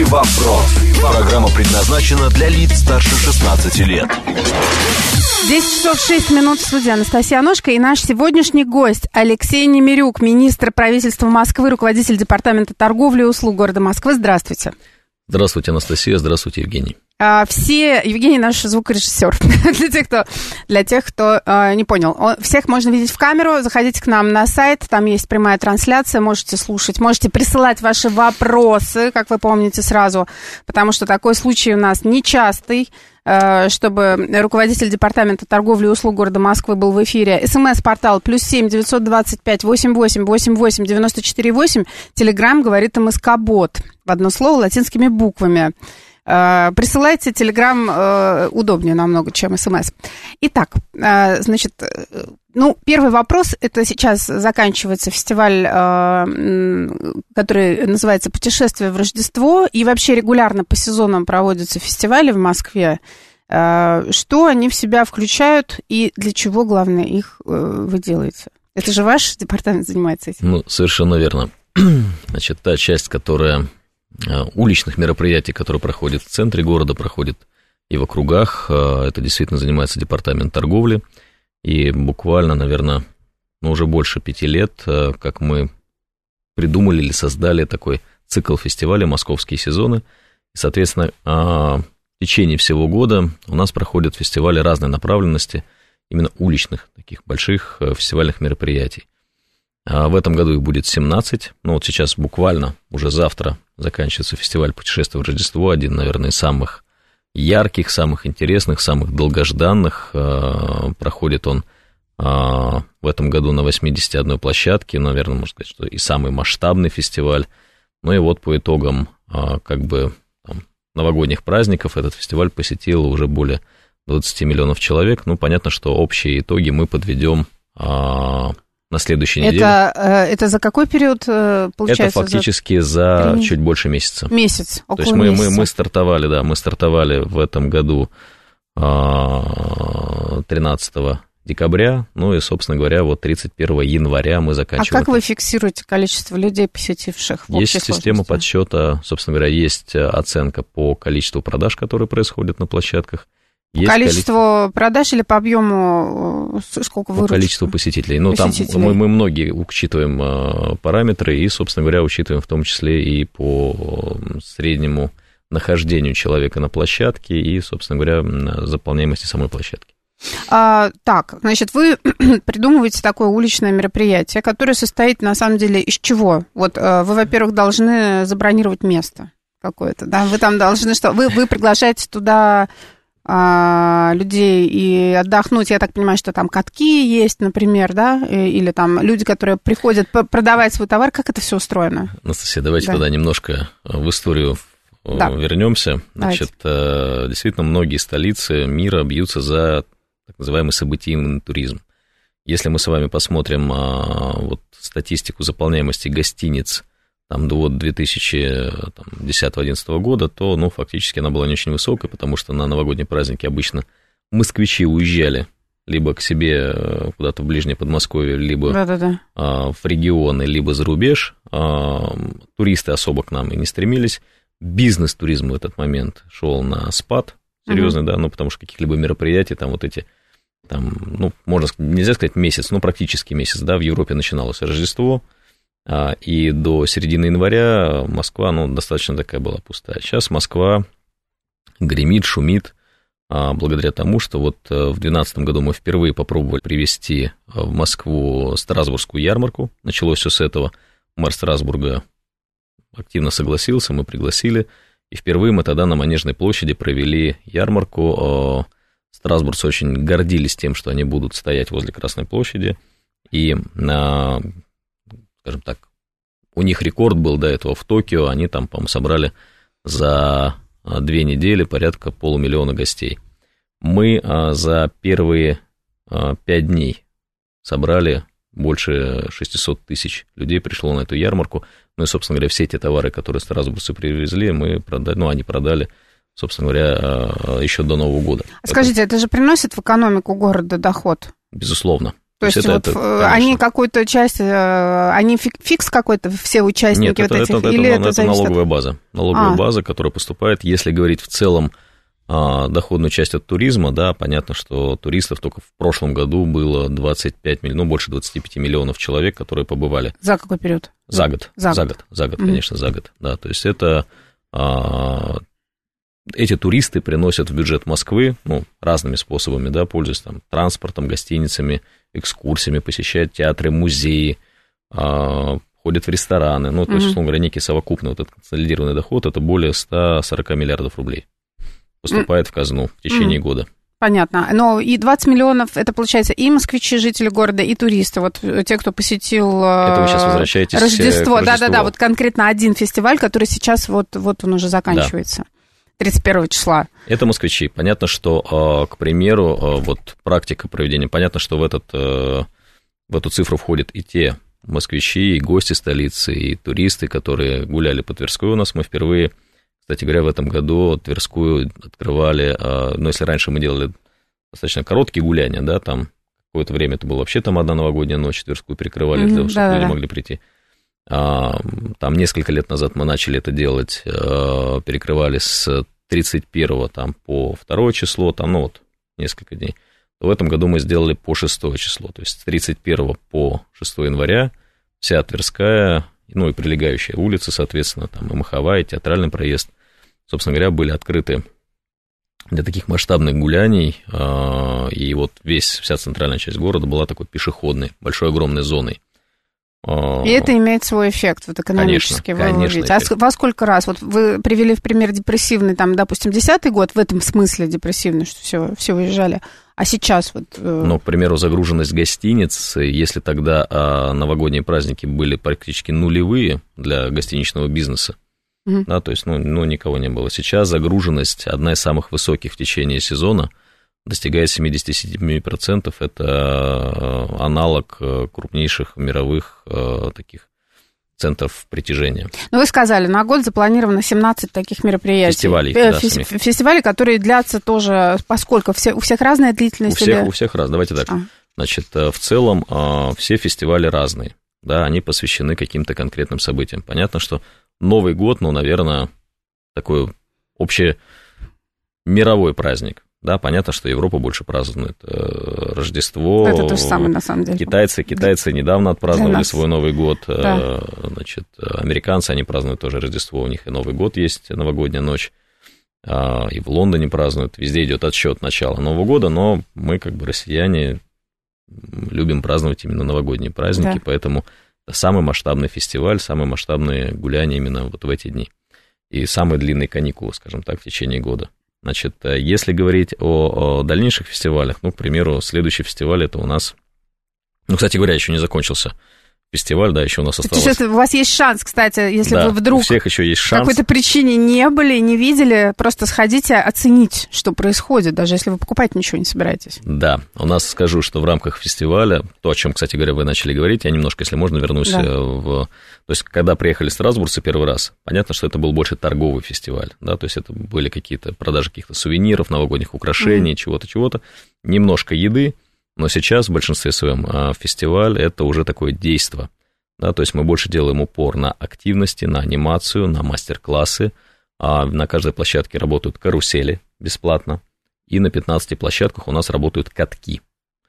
вопрос». Программа предназначена для лиц старше 16 лет. 10 часов 6 минут в студии Анастасия Аношка и наш сегодняшний гость Алексей Немирюк, министр правительства Москвы, руководитель департамента торговли и услуг города Москвы. Здравствуйте. Здравствуйте, Анастасия. Здравствуйте, Евгений. Евгений наш звукорежиссер. Для тех, кто не понял. Всех можно видеть в камеру. Заходите к нам на сайт, там есть прямая трансляция, можете слушать, можете присылать ваши вопросы, как вы помните сразу, потому что такой случай у нас нечастый, чтобы руководитель департамента торговли и услуг города Москвы был в эфире. СМС-портал +7 925 88 88 94 8. Телеграм говорит МСК-бот. В одно слово латинскими буквами. Присылайте, Телеграм удобнее намного, чем СМС. Итак, значит, первый вопрос. Это сейчас заканчивается фестиваль, который называется «Путешествие в Рождество». И вообще регулярно по сезонам проводятся фестивали в Москве. Что они в себя включают и для чего, главное, их вы делаете? Это же ваш департамент занимается этим? Совершенно верно. Значит, та часть, которая... уличных мероприятий, которые проходят в центре города, проходят и в округах. Это действительно занимается департамент торговли. И буквально, наверное, уже больше 5 лет, как мы придумали или создали такой цикл фестиваля «Московские сезоны». И, соответственно, в течение всего года у нас проходят фестивали разной направленности, именно уличных, таких больших фестивальных мероприятий. В этом году их будет 17. Вот сейчас буквально уже завтра заканчивается фестиваль «Путешествие в Рождество», один, наверное, из самых ярких, самых интересных, самых долгожданных. Проходит он в этом году на 81 площадке, наверное, можно сказать, что и самый масштабный фестиваль. И вот по итогам новогодних праздников этот фестиваль посетило уже более 20 миллионов человек. Понятно, что общие итоги мы подведем на следующей неделе. Это за какой период получается? Это фактически за чуть больше месяца. Месяц, около месяца. То есть мы стартовали в этом году 13 декабря, и, собственно говоря, 31 января мы заканчиваем. А как вы фиксируете количество людей, посетивших в общей сложности? Есть система подсчета, собственно говоря, есть оценка по количеству продаж, которые происходят на площадках. По количеству продаж или по объему, сколько выручки? По количеству посетителей. Там мы многие учитываем параметры и, собственно говоря, учитываем в том числе и по среднему нахождению человека на площадке и, собственно говоря, заполняемости самой площадки. Так, значит, вы придумываете такое уличное мероприятие, которое состоит, на самом деле, из чего? Вы, во-первых, должны забронировать место какое-то, да? Вы там должны что? Вы приглашаете туда... людей и отдохнуть. Я так понимаю, что там катки есть, например, да, или там люди, которые приходят продавать свой товар. Как это все устроено? Анастасия, давайте тогда немножко в историю вернемся. Значит, действительно, многие столицы мира бьются за так называемый событийный туризм. Если мы с вами посмотрим статистику заполняемости гостиниц до 2010-2011 года, то, фактически она была не очень высокой, потому что на новогодние праздники обычно москвичи уезжали либо к себе куда-то в ближнее Подмосковье, либо в регионы, либо за рубеж. Туристы особо к нам и не стремились. Бизнес-туризм в этот момент шел на спад серьезный, потому что каких-либо мероприятий, можно, нельзя сказать месяц, практически месяц, в Европе начиналось Рождество, и до середины января Москва, достаточно такая была пустая. Сейчас Москва гремит, шумит, благодаря тому, что в 2012 году мы впервые попробовали привезти в Москву Страсбургскую ярмарку. Началось все с этого. Мэр Страсбурга активно согласился, мы пригласили. И впервые мы тогда на Манежной площади провели ярмарку. Страсбургцы очень гордились тем, что они будут стоять возле Красной площади. И скажем так, у них рекорд был до этого в Токио, они там, по-моему, собрали за 2 недели порядка 500 000 гостей. Мы за первые 5 дней собрали больше 600 тысяч людей, пришло на эту ярмарку. И, собственно говоря, все эти товары, которые страсбургцы привезли, мы продали, они продали, собственно говоря, еще до Нового года. Скажите, это же приносит в экономику города доход? Безусловно. То есть вот они какую-то часть, они фикс какой-то, все участники? Нет, вот этих, или это налоговая база. Налоговая база, которая поступает. Если говорить в целом доходную часть от туризма, да, понятно, что туристов только в прошлом году было 25 миллионов, больше 25 миллионов человек, которые побывали. За какой период? За год, конечно, за год, да, то есть это, эти туристы приносят в бюджет Москвы, ну, разными способами, да, пользуясь там транспортом, гостиницами, экскурсиями, посещают театры, музеи, ходят в рестораны, ну, то есть, условно говоря, некий совокупный вот этот консолидированный доход, это более 140 миллиардов рублей. Поступает в казну в течение года. Понятно. Но и 20 миллионов, это, получается, и москвичи, жители города, и туристы, вот те, кто посетил это вы сейчас возвращаетесь Рождество. Да-да-да, вот конкретно один фестиваль, который сейчас, вот он уже заканчивается, 31 числа. Это москвичи. Понятно, что, к примеру, вот практика проведения, понятно, что в эту цифру входят и те москвичи, и гости столицы, и туристы, которые гуляли по Тверской у нас. Мы впервые... Кстати говоря, в этом году Тверскую открывали, ну, если раньше мы делали достаточно короткие гуляния, да, там какое-то время это было вообще там одна новогодняя ночь, Тверскую перекрывали, для того, чтобы люди могли прийти. Там несколько лет назад мы начали это делать, перекрывали с 31 там, по 2 число, там, ну, вот, несколько дней. В этом году мы сделали по 6 число, то есть с 31 по 6 января вся Тверская, ну, и прилегающие улицы, соответственно, там и Маховая, и Театральный проезд, собственно говоря, были открыты для таких масштабных гуляний, и вот вся центральная часть города была такой пешеходной, большой, огромной зоной. И это имеет свой эффект, вот экономический. Конечно. А во сколько раз? Вот вы привели в пример депрессивный, там, допустим, 10-й год, в этом смысле депрессивный, что все выезжали, а сейчас вот... Ну, к примеру, загруженность гостиниц, если тогда новогодние праздники были практически нулевые для гостиничного бизнеса, да, то есть, ну, никого не было. Сейчас загруженность одна из самых высоких в течение сезона, достигает 77%, это аналог крупнейших мировых таких центров притяжения. Ну, вы сказали, на год запланировано 17 таких мероприятий. Фестивалей, фестивалей, которые длятся тоже, поскольку у всех разная длительность? У всех разная, давайте так. Значит, в целом все фестивали разные, да, они посвящены каким-то конкретным событиям. Понятно, что Новый год, ну, наверное, такой общемировой праздник. Да, понятно, что Европа больше празднует Рождество. Это то же самое, на самом деле. Китайцы недавно отпраздновали свой Новый год. Да. Значит, американцы, они празднуют тоже Рождество, у них и Новый год есть, новогодняя ночь. И в Лондоне празднуют, везде идет отсчет начала Нового года, но мы, как бы, россияне, любим праздновать именно новогодние праздники, да. Поэтому это самый масштабный фестиваль, самые масштабные гуляния именно вот в эти дни. И самые длинные каникулы, скажем так, в течение года. Значит, если говорить о дальнейших фестивалях, ну, к примеру, следующий фестиваль это у нас, ну, кстати говоря, еще не закончился фестиваль, да, еще у нас осталось. Сейчас у вас есть шанс, кстати, если да, вы вдруг у всех еще есть шанс. По какой-то причине не были, не видели, просто сходите оценить, что происходит, даже если вы покупать ничего не собираетесь. Да, у нас скажу, что в рамках фестиваля, то, о чем, кстати говоря, вы начали говорить, я немножко, если можно, вернусь То есть, когда приехали страсбургцы первый раз, понятно, что это был больше торговый фестиваль, да, то есть это были какие-то продажи каких-то сувениров, новогодних украшений, чего-то, немножко еды. Но сейчас в большинстве своем фестиваль – это уже такое действо. Да, то есть мы больше делаем упор на активности, на анимацию, на мастер-классы. На каждой площадке работают карусели бесплатно. И на 15 площадках у нас работают катки.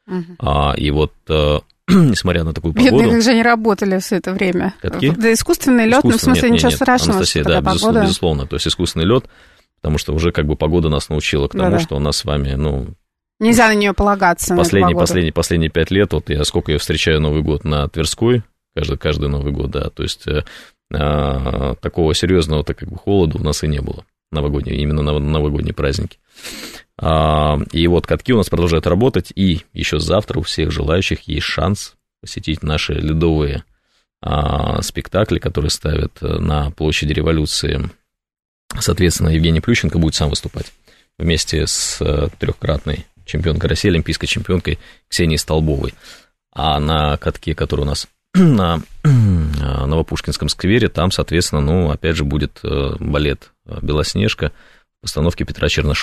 И вот, несмотря на такую погоду... Бедные, как же они работали все это время. Катки? Да, искусственный лед, ну, в смысле, ничего страшного, Анастасия, что такая погода. Безусловно. То есть искусственный лед, потому что уже как бы погода нас научила к тому, что у нас с вами, нельзя на нее полагаться. Последние 5 лет, вот я сколько я встречаю Новый год на Тверской, каждый Новый год, да, то есть такого серьезного как бы холода у нас и не было, именно на новогодние праздники. И вот катки у нас продолжают работать, и еще завтра у всех желающих есть шанс посетить наши ледовые спектакли, которые ставят на площади Революции. Соответственно, Евгений Плющенко будет сам выступать вместе с трехкратной чемпионкой России, олимпийской чемпионкой Ксенией Столбовой. А на катке, который у нас на Новопушкинском сквере, там, соответственно, опять же, будет балет «Белоснежка» в постановке Петра Чернышова.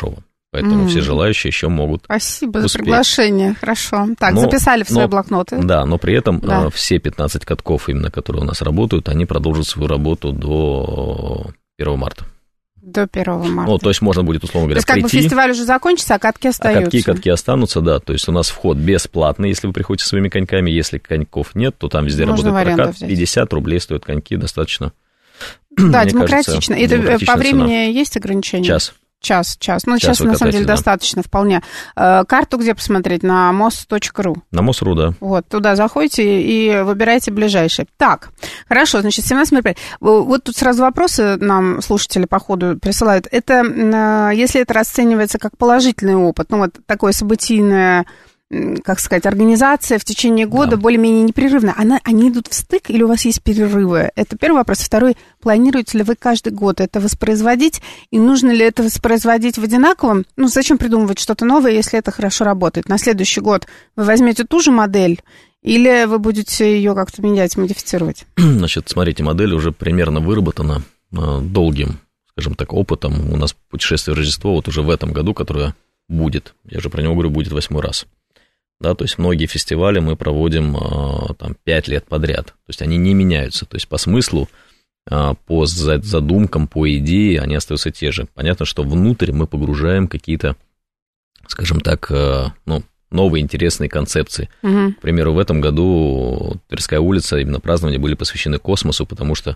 Поэтому все желающие еще могут Спасибо успеть. За приглашение, хорошо. Так, записали в свои блокноты. Да, но при этом все 15 катков, именно которые у нас работают, они продолжат свою работу до 1 марта. До 1 марта. Ну, то есть можно будет, условно говоря, прийти. То есть как бы фестиваль уже закончится, а катки остаются. Катки останутся, да. То есть у нас вход бесплатный, если вы приходите со своими коньками. Если коньков нет, то там везде можно работает прокат. Взять. 50 рублей стоят коньки, достаточно. Да, демократично. Это по времени есть ограничения? Час. Ну, сейчас, на самом деле, достаточно вполне. Карту где посмотреть? На mos.ru. На mos.ru, да. Вот, туда заходите и выбирайте ближайший. Так, хорошо, значит, 17 мероприятий. Вот тут сразу вопросы нам слушатели по ходу присылают. Это, если это расценивается как положительный опыт, ну, вот такое событийное, как сказать, организация в течение года более-менее непрерывно. Они идут в стык или у вас есть перерывы? Это первый вопрос. Второй, планируете ли вы каждый год это воспроизводить? И нужно ли это воспроизводить в одинаковом? Ну, зачем придумывать что-то новое, если это хорошо работает? На следующий год вы возьмете ту же модель или вы будете ее как-то менять, модифицировать? Значит, смотрите, модель уже примерно выработана долгим, скажем так, опытом. У нас путешествие в Рождество вот уже в этом году, которое будет, я же про него говорю, будет 8-й раз. Да, то есть многие фестивали мы проводим там 5 лет подряд, то есть они не меняются, то есть по смыслу, по задумкам, по идее они остаются те же. Понятно, что внутрь мы погружаем какие-то, скажем так, новые интересные концепции. К примеру, в этом году Тверская улица, именно празднования были посвящены космосу, потому что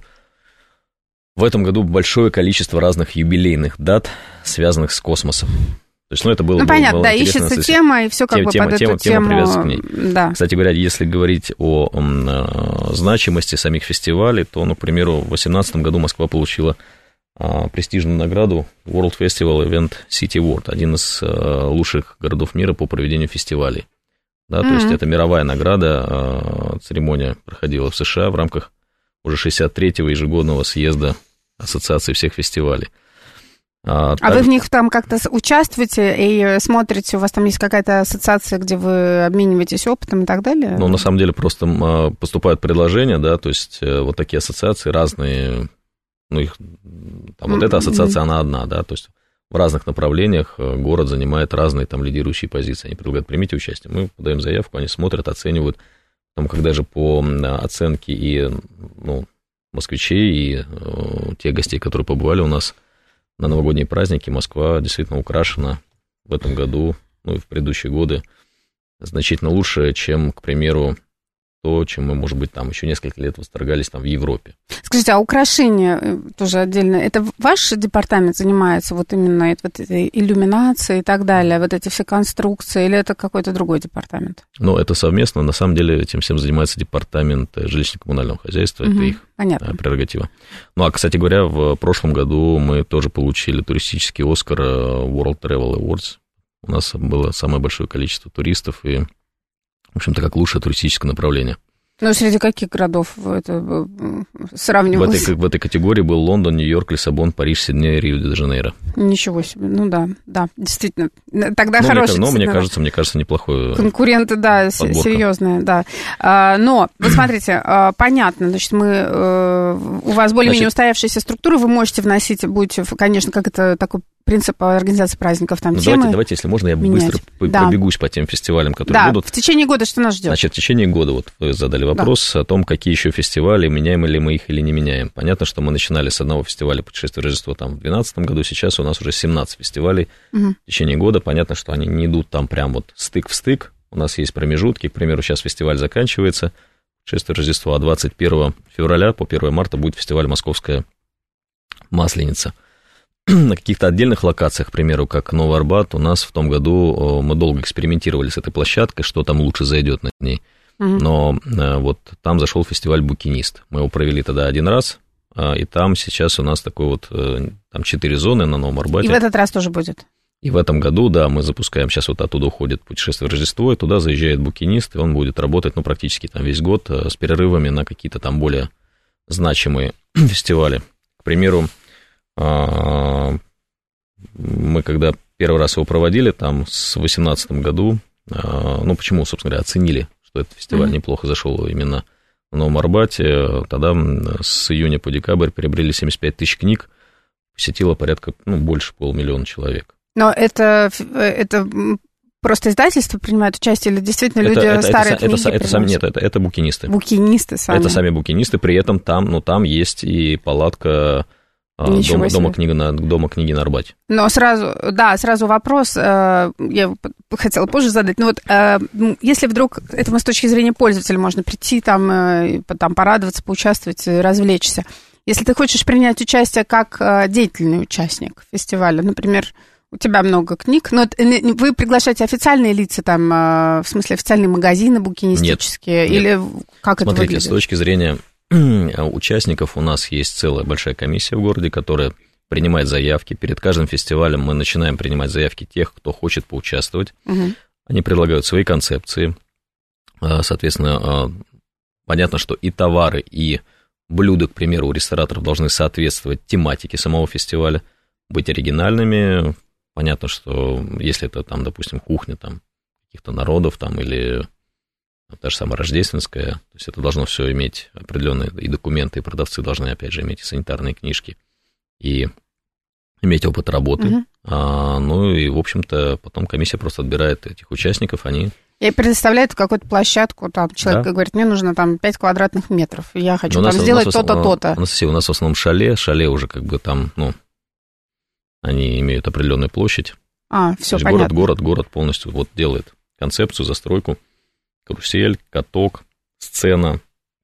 в этом году большое количество разных юбилейных дат, связанных с космосом. То есть, это было, понятно, было да, ищется тема, и все как бы под эту тему привязывается к ней. Да. Кстати говоря, если говорить о значимости самих фестивалей, то, к примеру, в 2018 году Москва получила престижную награду World Festival Event City Award, один из лучших городов мира по проведению фестивалей. Да, то есть, это мировая награда, церемония проходила в США в рамках уже 63-го ежегодного съезда Ассоциации всех фестивалей. Вы в них там как-то участвуете и смотрите, у вас там есть какая-то ассоциация, где вы обмениваетесь опытом и так далее? Ну, на самом деле, просто поступают предложения, да, то есть вот такие ассоциации разные, вот эта ассоциация, она одна, да, то есть в разных направлениях город занимает разные там лидирующие позиции, они предлагают, примите участие, мы подаем заявку, они смотрят, оценивают, там, когда же по оценке и, москвичей, и тех гостей, которые побывали у нас на новогодние праздники, Москва действительно украшена в этом году, и в предыдущие годы, значительно лучше, чем, к примеру, то, чем мы, может быть, там еще несколько лет восторгались там в Европе. Скажите, а украшения тоже отдельно, это ваш департамент занимается вот именно вот этой иллюминацией и так далее, вот эти все конструкции, или это какой-то другой департамент? Это совместно, на самом деле этим всем занимается департамент жилищно-коммунального хозяйства, это их прерогатива. Кстати говоря, в прошлом году мы тоже получили туристический Оскар World Travel Awards, у нас было самое большое количество туристов и, в общем-то, как лучшее туристическое направление. Среди каких городов это сравнивалось? В этой категории был Лондон, Нью-Йорк, Лиссабон, Париж, Сидней, Рио-де-Жанейро. Ничего себе, да, действительно. Тогда хороший. Мне кажется, неплохой. Конкуренты, да, серьезные, да. Но, вот смотрите, понятно, значит, у вас более-менее устоявшаяся структура, вы можете вносить, будете, конечно, как это такой принцип организации праздников, там темы. Давайте, если можно, я быстро пробегусь по тем фестивалям, которые будут. В течение года что нас ждет? Значит, в течение года, вот вы задали вопрос о том, какие еще фестивали, меняем ли мы их или не меняем. Понятно, что мы начинали с одного фестиваля «Путешествие в Рождество» там в 2012 году, сейчас у нас уже 17 фестивалей в течение года. Понятно, что они не идут там прям вот стык в стык, у нас есть промежутки, к примеру, сейчас фестиваль заканчивается, «Путешествие в Рождество», а 21 февраля по 1 марта будет фестиваль «Московская Масленица». На каких-то отдельных локациях, к примеру, как Новый Арбат, у нас в том году мы долго экспериментировали с этой площадкой, что там лучше зайдет на ней. Но вот там зашел фестиваль «Букинист». Мы его провели тогда один раз, и там сейчас у нас такой вот, там 4 зоны на Новом Арбате. И в этот раз тоже будет? И в этом году, да, мы запускаем, сейчас вот оттуда уходит «Путешествие в Рождество», и туда заезжает «Букинист», и он будет работать, практически там весь год с перерывами на какие-то там более значимые фестивали. К примеру, мы когда первый раз его проводили, там, в 2018 году, почему, собственно говоря, оценили, что этот фестиваль неплохо зашел именно в Новом Арбате, тогда с июня по декабрь приобрели 75 тысяч книг, посетило порядка, больше 500 000 человек. Но это просто издательство принимает участие, или действительно люди старые книги приносят? Это букинисты. Букинисты сами? Это сами букинисты, при этом там есть и палатка Дома книги на Арбате. Но сразу вопрос, я хотела позже задать. Но вот если вдруг, это с точки зрения пользователя, можно прийти, там порадоваться, поучаствовать, развлечься. Если ты хочешь принять участие как деятельный участник фестиваля, например, у тебя много книг, но вы приглашаете официальные лица, там, в смысле официальные магазины букинистические? Нет. Или как это выглядит? Смотрите, с точки зрения участников у нас есть целая большая комиссия в городе, которая принимает заявки. Перед каждым фестивалем мы начинаем принимать заявки тех, кто хочет поучаствовать. Угу. Они предлагают свои концепции. Соответственно, понятно, что и товары, и блюда, к примеру, у рестораторов должны соответствовать тематике самого фестиваля, быть оригинальными. Понятно, что если это, там, допустим, кухня там, каких-то народов там, или та же самая рождественская, то есть это должно все иметь определенные и документы, и продавцы должны, опять же, иметь и санитарные книжки, и иметь опыт работы. Ну и, в общем-то, потом комиссия просто отбирает этих участников, они... И предоставляет какую-то площадку, там человек говорит, мне нужно там 5 квадратных метров, и я хочу там сделать то-то, то-то. У нас в основном шале уже как бы там, они имеют определенную площадь. Все то есть понятно. Город полностью вот делает концепцию, застройку, карусель, каток, сцена,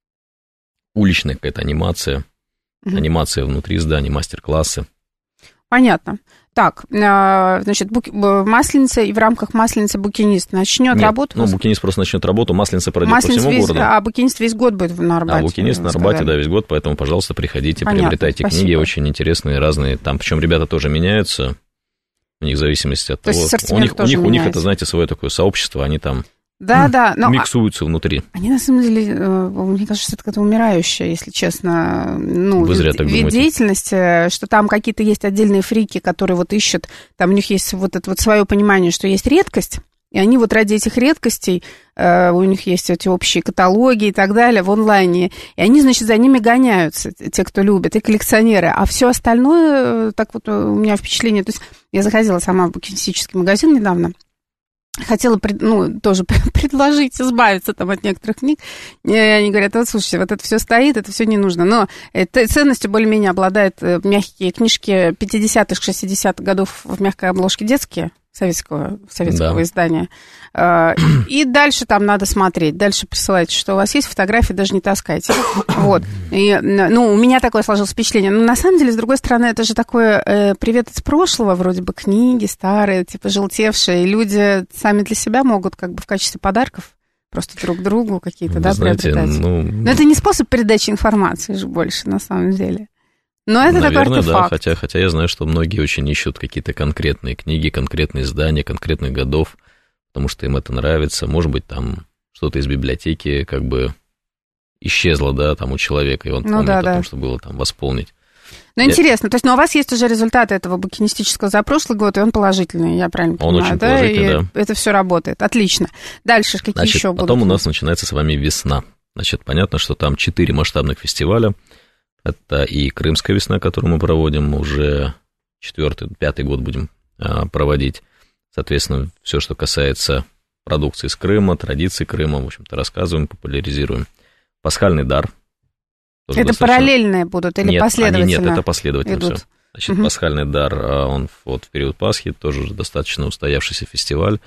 уличная какая-то анимация, анимация внутри зданий, мастер-классы. Понятно. Так, значит, Масленица, и в рамках Масленицы букинист начнет работу? Букинист просто начнет работу, Масленица пройдет по всему городу. А букинист весь год будет на Арбате? Букинист на Арбате, да, весь год, поэтому, пожалуйста, приходите, приобретайте книги, очень интересные, разные. Там, причем ребята тоже меняются, у них в зависимости от того. У них это, знаете, свое такое сообщество, они там... Да, но миксуются внутри. Они, на самом деле, мне кажется, это какая-то умирающая, если честно, вид деятельности, что там какие-то есть отдельные фрики, которые вот ищут, там у них есть вот это вот свое понимание, что есть редкость, и они вот ради этих редкостей, у них есть эти общие каталоги и так далее в онлайне, и они, значит, за ними гоняются, те, кто любит, и коллекционеры, а все остальное, так вот у меня впечатление, то есть я заходила сама в букинистический магазин недавно, хотела, тоже предложить избавиться там от некоторых книг. И они говорят, вот слушайте, вот это все стоит, это все не нужно. Но ценностью более-менее обладают мягкие книжки 50-х, 60-х годов в мягкой обложке детские, советского издания. И дальше там надо смотреть. Дальше присылайте, что у вас есть, фотографии даже не таскайте. Вот. И, у меня такое сложилось впечатление. Но на самом деле, с другой стороны, это же такое привет из прошлого, вроде бы книги старые, типа желтевшие. И люди сами для себя могут как бы в качестве подарков просто друг другу какие-то, приобретать. Но это не способ передачи информации же больше, на самом деле. Но это такой артефакт. Да, хотя я знаю, что многие очень ищут какие-то конкретные книги, конкретные издания, конкретных годов, потому что им это нравится. Может быть, там что-то из библиотеки как бы исчезло, да, там у человека, и он помнит о том, что было там восполнить. Интересно, то есть, у вас есть уже результаты этого букинистического за прошлый год, и он положительный, я правильно понимаю? Он очень положительный, да. Это все работает, отлично. Дальше какие еще будут? Потом у нас начинается с вами весна. Значит, понятно, что там 4 масштабных фестиваля. Это и Крымская весна, которую мы проводим, уже 4-5 год будем проводить. Соответственно, все, что касается продукции с Крыма, традиций Крыма, в общем-то, рассказываем, популяризируем. Пасхальный дар. Это параллельные будут или последовательно? Нет, это последовательно все. Значит, Пасхальный дар, он вот в период Пасхи, тоже достаточно устоявшийся фестиваль.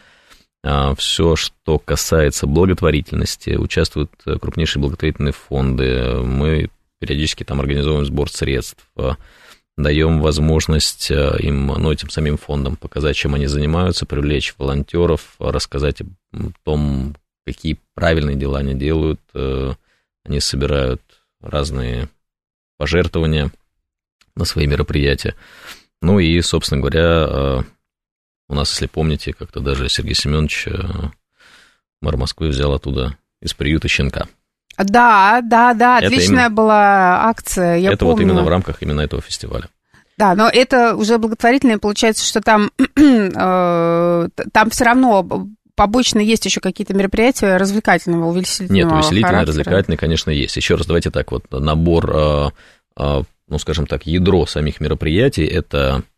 Все, что касается благотворительности, участвуют крупнейшие благотворительные фонды. Мы периодически там организовываем сбор средств, даем возможность им, этим самим фондам показать, чем они занимаются, привлечь волонтеров, рассказать о том, какие правильные дела они делают. Они собирают разные пожертвования на свои мероприятия. И, собственно говоря, у нас, если помните, как-то даже Сергей Семенович, мэр Москвы, взял оттуда из приюта щенка. Да, отличная была акция, я помню. Это вот именно в рамках именно этого фестиваля. Да, но это уже благотворительное, получается, что там все равно побочно есть еще какие-то мероприятия развлекательного, увеселительного характера. Нет, увеселительные, развлекательные, конечно, есть. Еще раз, давайте так, вот набор, скажем так, ядро самих мероприятий, это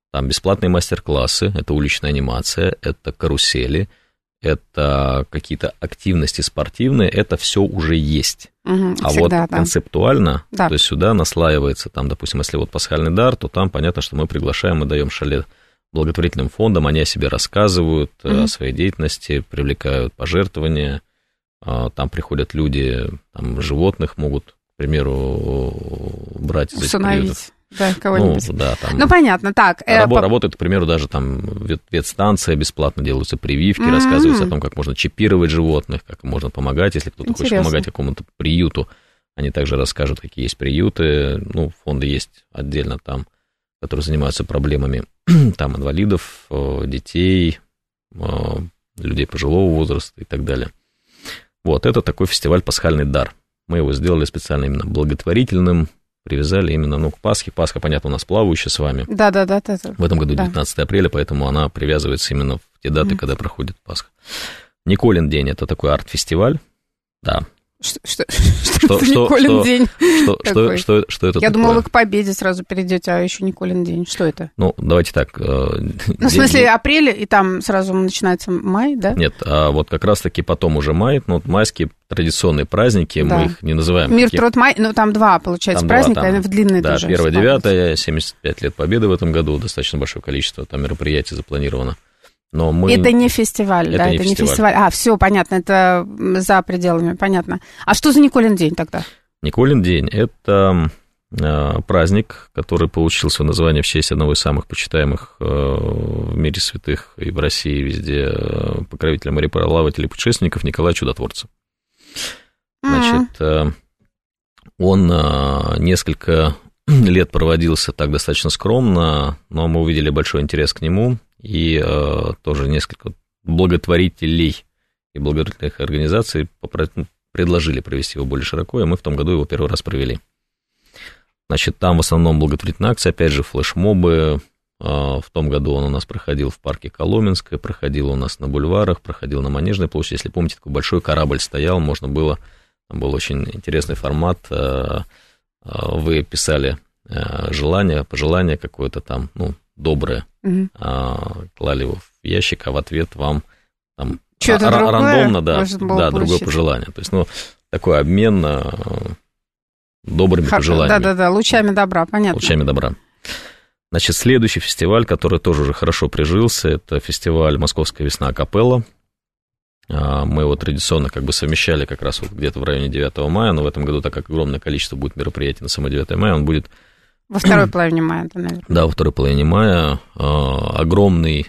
Там бесплатные мастер-классы, это уличная анимация, это карусели, это какие-то активности спортивные, это все уже есть. А вот концептуально, то есть сюда наслаивается, там, допустим, если вот пасхальный дар, то там понятно, что мы приглашаем, мы даем шале благотворительным фондам, они о себе рассказывают, о своей деятельности, привлекают пожертвования, там приходят люди, там животных могут, к примеру, брать из этих приютов. Да, кого-нибудь. Ну, да, там понятно, так. Работает, к примеру, даже там ветстанция, бесплатно делаются прививки, рассказывается о том, как можно чипировать животных, как можно помогать, если кто-то хочет помогать какому-то приюту. Они также расскажут, какие есть приюты, ну, фонды есть отдельно там, которые занимаются проблемами там инвалидов, детей, людей пожилого возраста и так далее. Вот, это такой фестиваль «Пасхальный дар». Мы его сделали специально именно благотворительным, привязали именно, ну, к Пасхе. Пасха, понятно, у нас плавающая с вами. Да. В этом году 19 апреля, поэтому она привязывается именно в те даты, когда проходит Пасха. Николин день – это такой арт-фестиваль, да. Что Николин день? Что это такое? Я думала, вы к Победе сразу перейдете, а еще Николин день. Что это? Ну, давайте так. Ну, в смысле, апрель, и там сразу начинается май, да? Нет, а вот как раз-таки потом уже май, ну, майские традиционные праздники, мы их не называем. Мир, труд, май, ну, там два, получается, праздника, они в длинные тоже. Да, 1-9, 75 лет Победы в этом году, достаточно большое количество там мероприятий запланировано. Но мы... Это не фестиваль, это не фестиваль. А, все, понятно, это за пределами, понятно. А что за Николин день тогда? Николин день – это праздник, который получил свое название в честь одного из самых почитаемых в мире святых и в России, и везде, покровителя мореплавателей и путешественников Николая Чудотворца. Значит, он несколько лет проводился так достаточно скромно, но мы увидели большой интерес к нему, и тоже несколько благотворителей и благотворительных организаций предложили провести его более широко, и мы в том году его первый раз провели. Значит, там в основном благотворительные акции, опять же, флешмобы. В том году он у нас проходил в парке Коломенское, проходил у нас на бульварах, проходил на Манежной площади. Если помните, такой большой корабль стоял, можно было, там был очень интересный формат, вы писали желание, пожелание какое-то там, ну, доброе, клали его в ящик, а в ответ вам там рандомно, другое пожелание. То есть, ну, такой обмен добрыми пожеланиями. Да, лучами добра, понятно. Лучами добра. Значит, следующий фестиваль, который тоже уже хорошо прижился, это фестиваль «Московская весна акапелла». Мы его традиционно как бы совмещали как раз вот где-то в районе 9 мая, но в этом году, так как огромное количество будет мероприятий на само 9 мая, он будет... Во второй половине мая, наверное. Да, во второй половине мая. Огромный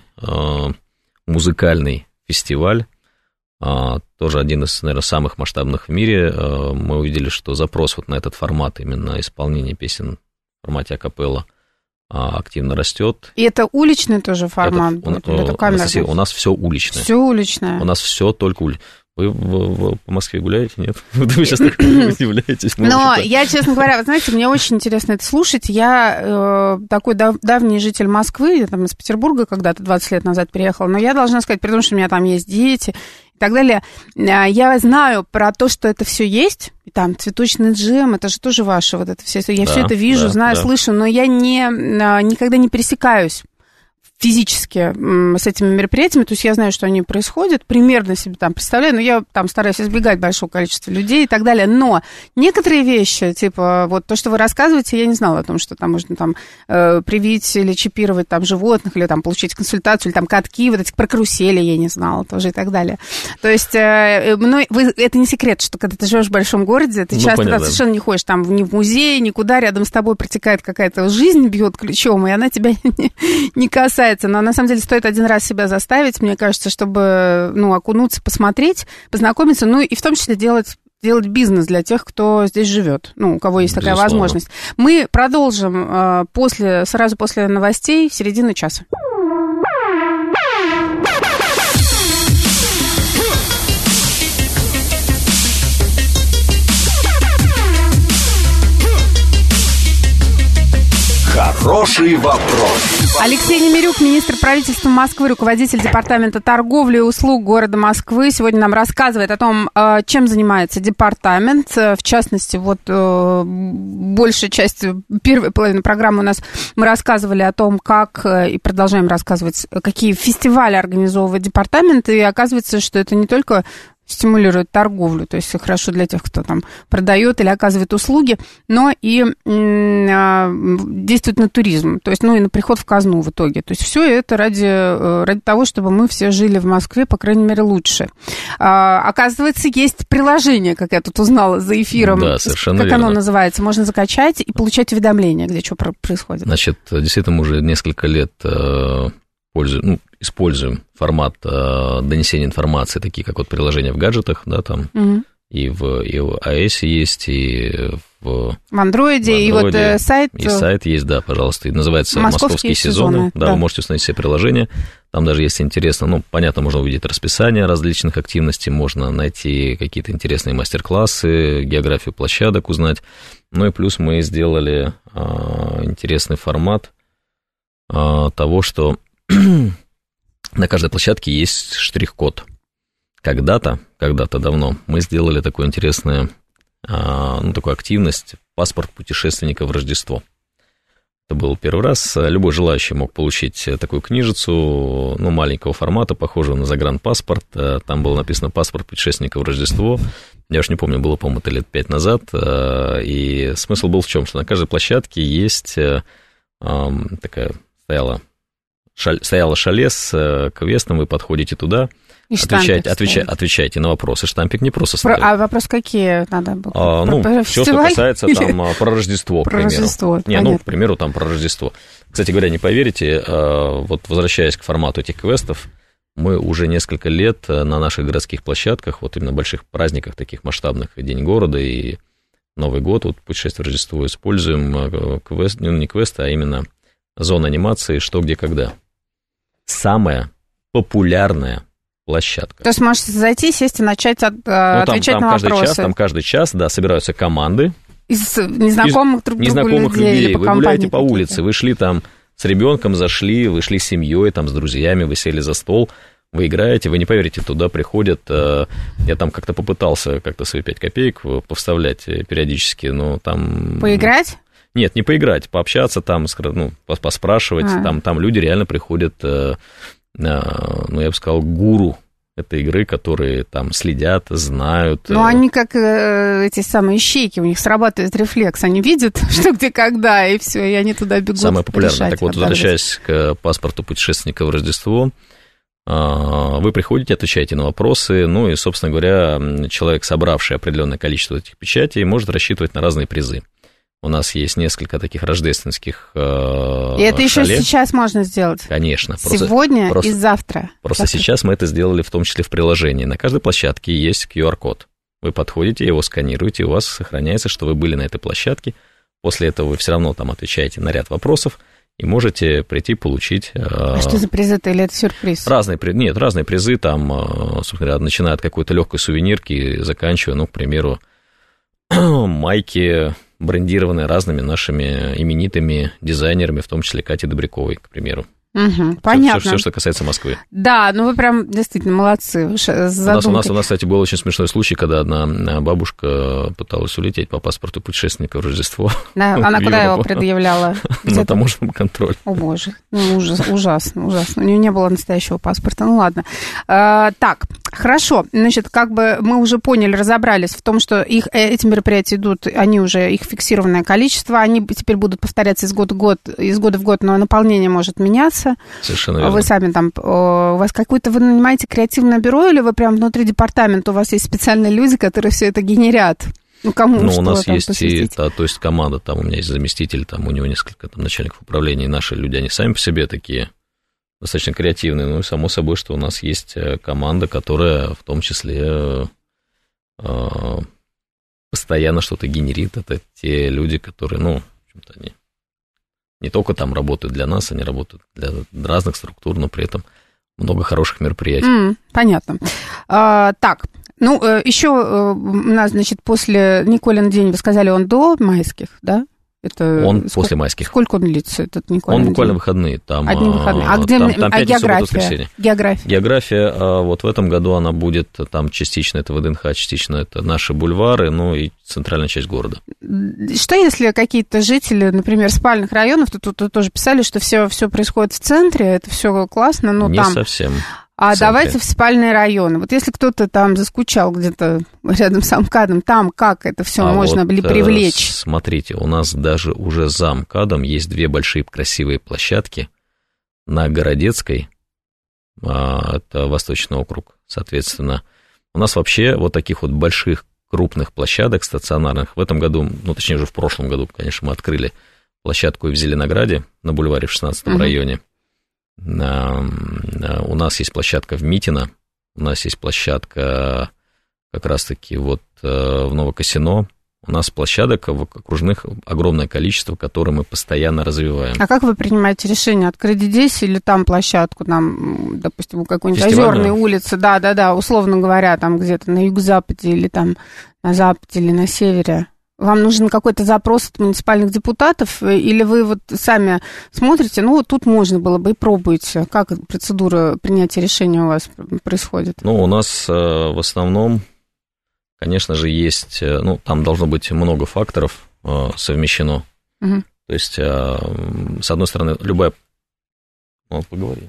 музыкальный фестиваль, тоже один из, наверное, самых масштабных в мире. Мы увидели, что запрос вот на этот формат именно исполнения песен в формате акапелла активно растет. И это уличный тоже формат? Анастасия, у нас все уличное. Все уличное? У нас все только уличное. Вы по Москве гуляете, нет? Вы сейчас так удивляетесь. Но я, честно говоря, вы знаете, мне очень интересно это слушать. Я такой давний житель Москвы, я там из Петербурга когда-то 20 лет назад переехала, но я должна сказать, при том, что у меня там есть дети и так далее, я знаю про то, что это все есть, и там цветочный джем, это же тоже ваше, вот это все, я все это вижу, знаю, слышу, но я никогда не пересекаюсь физически с этими мероприятиями, то есть я знаю, что они происходят, примерно себе там представляю, но я там стараюсь избегать большого количества людей и так далее, но некоторые вещи, типа вот то, что вы рассказываете, я не знала о том, что там можно там привить или чипировать там животных, или там получить консультацию, или там катки, вот эти про карусели я не знала тоже и так далее. То есть это не секрет, что когда ты живешь в большом городе, ты часто совершенно не ходишь там ни в музей, никуда, рядом с тобой протекает какая-то жизнь, бьет ключом, и она тебя не касается. Но на самом деле стоит один раз себя заставить, мне кажется, чтобы, ну, окунуться, посмотреть, познакомиться, ну, и в том числе делать бизнес для тех, кто здесь живет, ну, у кого есть такая возможность. Мы продолжим сразу после новостей, середины часа. Хороший вопрос. Алексей Немирюк, министр правительства Москвы, руководитель департамента торговли и услуг города Москвы, сегодня нам рассказывает о том, чем занимается департамент. В частности, вот большая часть первой половины программы у нас мы рассказывали о том, как, и продолжаем рассказывать, какие фестивали организовывает департамент, и оказывается, что это не только стимулирует торговлю, то есть все хорошо для тех, кто там продает или оказывает услуги, но и действует на туризм, то есть, ну, и на приход в казну в итоге. То есть все это ради того, чтобы мы все жили в Москве, по крайней мере, лучше. Оказывается, есть приложение, как я тут узнала за эфиром, да, совершенно как верно. Оно называется, можно закачать и получать уведомления, где что происходит. Значит, действительно, мы уже несколько лет используем формат донесения информации, такие как вот приложения в гаджетах, да, там, и в iOS есть, и в Android, и вот сайт. И сайт есть, да, пожалуйста, и называется «Московские сезоны». Да, вы можете установить себе приложение, там даже есть интересно, ну, понятно, можно увидеть расписание различных активностей, можно найти какие-то интересные мастер-классы, географию площадок узнать, ну и плюс мы сделали интересный формат того, что на каждой площадке есть штрих-код. Когда-то давно мы сделали такую интересную, такую активность «Паспорт путешественника в Рождество». Это был первый раз. Любой желающий мог получить такую книжицу, маленького формата, похожую на загранпаспорт. Там было написано «Паспорт путешественника в Рождество». Я уж не помню, было, по-моему, это лет 5 назад. И смысл был в чем? Что на каждой площадке есть такая стояла шале с квестом, вы подходите туда, отвечаете на вопросы. Штампик не просто стоит. А вопросы какие надо было? Все, что касается там про Рождество, к примеру. К примеру, там про Рождество. Кстати говоря, не поверите, вот возвращаясь к формату этих квестов, мы уже несколько лет на наших городских площадках, вот именно больших праздниках таких масштабных, и День города, и Новый год, вот путешествие в Рождество, используем квест, не квесты, а именно зона анимации «Что, где, когда». Самая популярная площадка. То есть можете зайти, сесть и начать отвечать на вопросы. Там каждый час, да, собираются команды. Из незнакомых друг другу людей. Вы гуляете по улице, вы шли там с ребенком, вы шли с семьей, там с друзьями, вы сели за стол, вы играете, вы не поверите, туда приходят, я там как-то попытался свои 5 копеек повставлять периодически, но там... Поиграть? Нет, не поиграть, пообщаться там, поспрашивать, там люди реально приходят, я бы сказал, гуру этой игры, которые там следят, знают. Ну, они как эти самые ищейки, у них срабатывает рефлекс, они видят, что где когда, и все, и они туда бегут. Самое популярное. Так вот, возвращаясь к паспорту путешественника в Рождество, вы приходите, отвечаете на вопросы, и, собственно говоря, человек, собравший определенное количество этих печатей, может рассчитывать на разные призы. У нас есть несколько таких рождественских и это еще сейчас можно сделать? Конечно. Сегодня и завтра? Просто сейчас мы это сделали в том числе в приложении. На каждой площадке есть QR-код. Вы подходите, его сканируете, и у вас сохраняется, что вы были на этой площадке. После этого вы все равно там отвечаете на ряд вопросов и можете прийти получить... А что за призы-то, или это сюрприз? Разные призы, там, собственно говоря, начиная от какой-то легкой сувенирки, заканчивая, к примеру, майки... брендированные разными нашими именитыми дизайнерами, в том числе Катей Добряковой, к примеру. Понятно. Все, что касается Москвы. Да, вы прям действительно молодцы. У нас, кстати, был очень смешной случай, когда одна бабушка пыталась улететь по паспорту путешественника в Рождество. Да, она куда его предъявляла? На таможенном контроле. О, боже, ужасно. У нее не было настоящего паспорта. Ладно. Так, хорошо. Значит, мы уже поняли, разобрались в том, что эти мероприятия идут, они уже, их фиксированное количество, они теперь будут повторяться из года в год, но наполнение может меняться. Совершенно верно. Вы сами там, у вас вы нанимаете креативное бюро, или вы прям внутри департамента, у вас есть специальные люди, которые все это генерят? У нас есть то есть команда, там у меня есть заместитель, там у него несколько начальников управления, и наши люди, они сами по себе такие достаточно креативные, и само собой, что у нас есть команда, которая в том числе постоянно что-то генерит, это те люди, которые, в общем-то, они не только там работают для нас, они работают для разных структур, но при этом много хороших мероприятий. Понятно. Так, еще у нас, после Николин день, вы сказали, он до майских, да? Он после майских. Сколько он длится, этот Никольный Он буквально день? выходные. Там, Одни выходные. А где там пятница, суббота, воскресенье. География? Вот в этом году она будет, там частично это ВДНХ, частично это наши бульвары, ну и центральная часть города. Что если какие-то жители, например, спальных районов, тут тоже писали, что все происходит в центре, это все классно, но не там... совсем. А давайте в спальные районы. Вот если кто-то там заскучал где-то рядом с МКАДом, там как это все можно ли привлечь? Смотрите, у нас даже уже за МКАДом есть 2 большие красивые площадки на Городецкой, это Восточный округ, соответственно. У нас вообще вот таких вот больших, крупных площадок стационарных в этом году, ну, точнее, уже в прошлом году, конечно, мы открыли площадку и в Зеленограде на бульваре в 16-м районе. У нас есть площадка в Митино, у нас есть площадка как раз-таки вот в Новокосино. У нас площадок окружных огромное количество, которые мы постоянно развиваем. А как вы принимаете решение, открыть здесь или там площадку, там, допустим, у какой-нибудь Озерной улицы, да, условно говоря, там где-то на юго-западе или там на западе или на севере? Вам нужен какой-то запрос от муниципальных депутатов, или вы вот сами смотрите, ну, вот тут можно было бы и пробуете? Как процедура принятия решения у вас происходит? Ну, у нас в основном, конечно же, есть, ну, там должно быть много факторов совмещено. Угу. То есть, с одной стороны, любая... Ну, поговорим.